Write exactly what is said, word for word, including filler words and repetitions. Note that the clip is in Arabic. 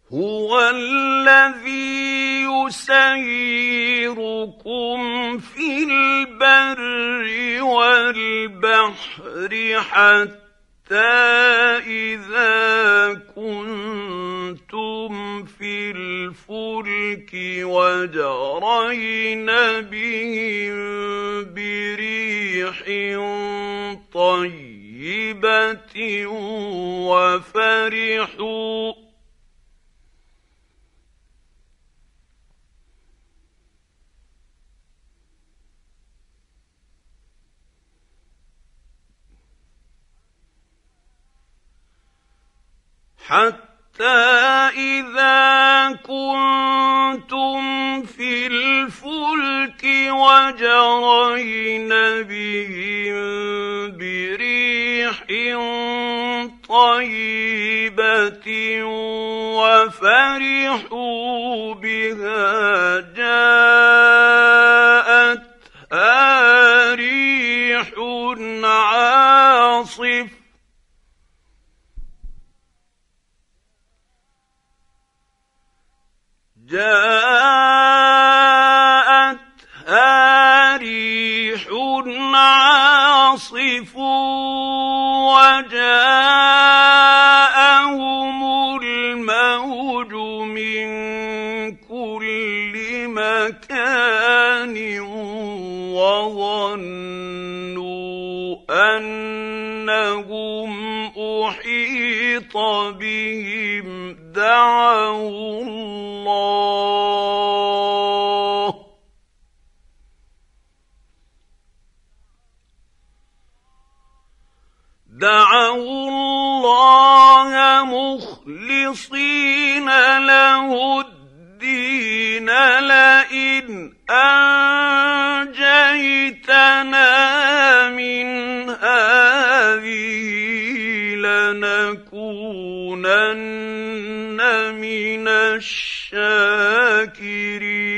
هو الذي يسيركم في البر والبحر حتى إذا كنتم في الفلك وجرين بهم بريح طيبة وفرحوا حتى إذا كنتم في الفلك وجرين بهم بريح طيبة وفرحوا بها جاءتها ريح عاصف جاءتها ريح عاصف وجاءهم الموج من كل مكان وظنوا أنهم أحيط بهم دعوا الله دعوا الله مخلصين له الدين لئن أنجيتنا من هذه لنكونن من الشاكرين